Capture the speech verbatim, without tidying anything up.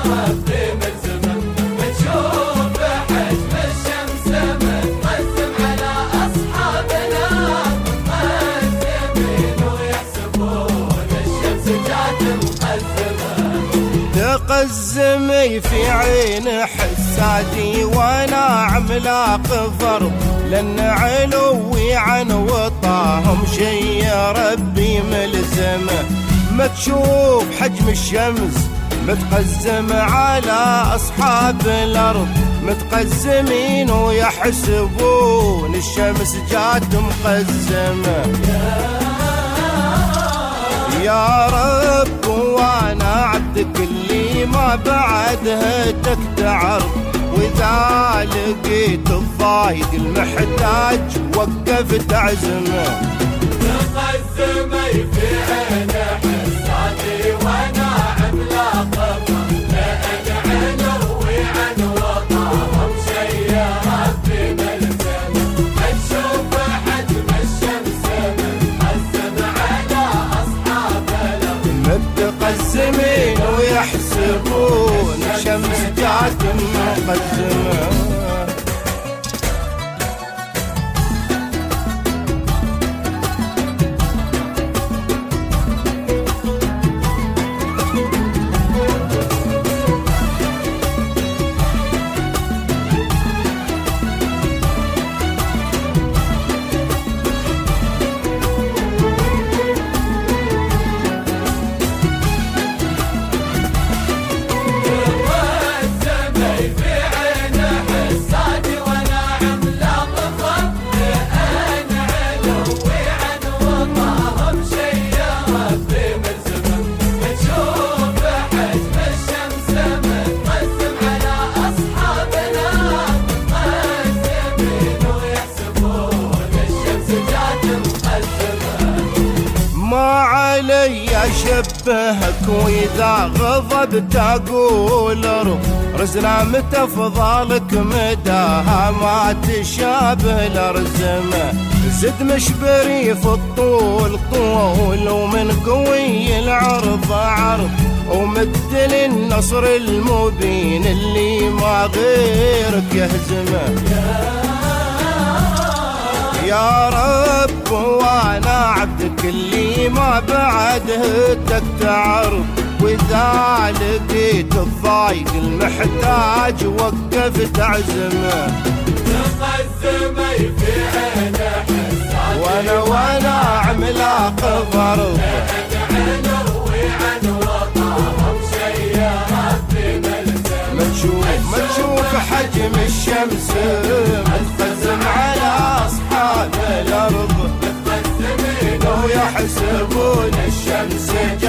ربي ملزمه، بتشوف حجم الشمس متقسم على أصحابنا مقسمين ويحسبون الشمس جات مقسمة. تقزمي في عين حسادي وانا عملاق ضرب، لان علوي عن وطاهم شي ربي ملزمه. ما تشوف حجم الشمس متقزم على اصحاب الارض، متقزمين ويحسبون الشمس جات مقزمه. يا رب وانا عبدك اللي ما بعدهتك تعرف، واذا لقيت الضايق المحتاج وقفت عزمه. تقزمي في عين حسادي وانا عملاق ضرب، لان علوي عن وطاهم شي ربي ملزمه. تشوف حجم الشمس متقسم على اصحاب الارض، متقسمين ويحسبون الشمس جات مقزمه. ما علي أشبهك وإذا غضبت أقول ارو، رزنا متى فضالك مداها ما تشابه الأرزمة. زد مشبري في الطول طول ومن قوي العرض عرض، ومثل النصر المبين اللي ما غيرك يهزمه. يا رب وانا عبدك اللي ما بعدهتك تعرض، واذا لقيت الضايق المحتاج وقفت عزمه. تقزمي في عين حسادي وانا وانا عملاق ضرب، علوي عن وطاهم شي ربي ملزمه. ما تشوف ما تشوف حجم الشمس متقزم على اصحاب الارض، متقسمين ويحسبون الشمس